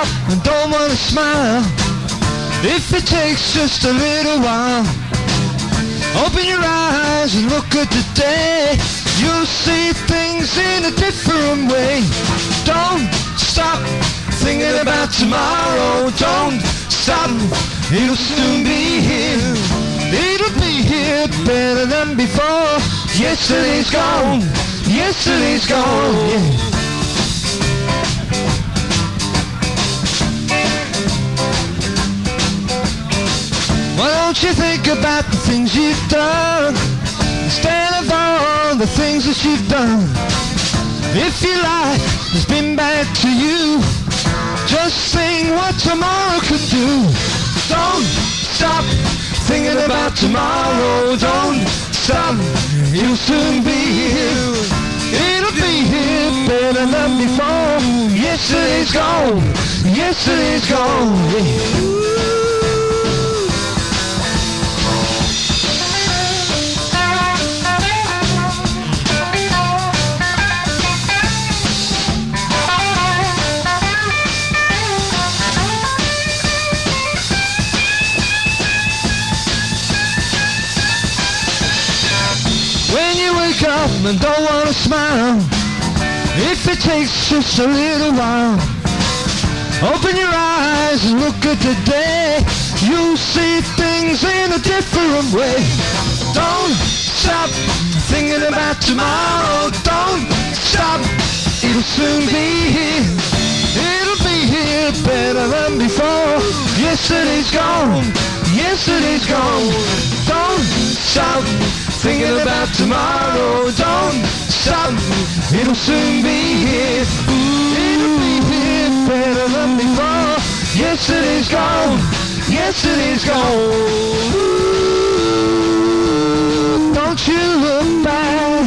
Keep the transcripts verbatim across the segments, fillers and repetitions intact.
up and don't wanna smile, if it takes just a little while, open your eyes and look at the day. You'll see things in a different way. Don't stop thinking about tomorrow. Don't stop, it'll soon be here. It'll be here better than before. Yesterday's gone, yesterday's gone, yeah. Why don't you think about the things you've done instead of all the things that you've done? If your life has been bad to you, just think what tomorrow could do. Don't stop thinking about tomorrow. Don't stop, it'll soon be here. It'll be here better than before. Yesterday's gone, yesterday's gone, yeah. When you wake up and don't wanna smile, if it takes just a little while, open your eyes and look at the day. You'll see things in a different way. Don't stop thinking about tomorrow. Don't stop, it'll soon be here. It'll be here better than before. Yesterday's gone, yesterday's gone. Don't stop thinking about tomorrow. Don't stop, it'll soon be here. It'll be here better than before. Yesterday's gone, yesterday's gone. Ooh, don't you look back.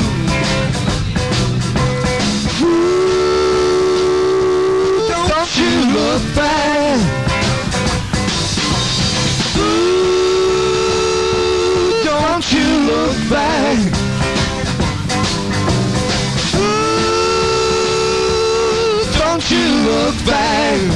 Ooh, don't, don't you look back. Ooh, don't you look back. Ooh, don't you look back.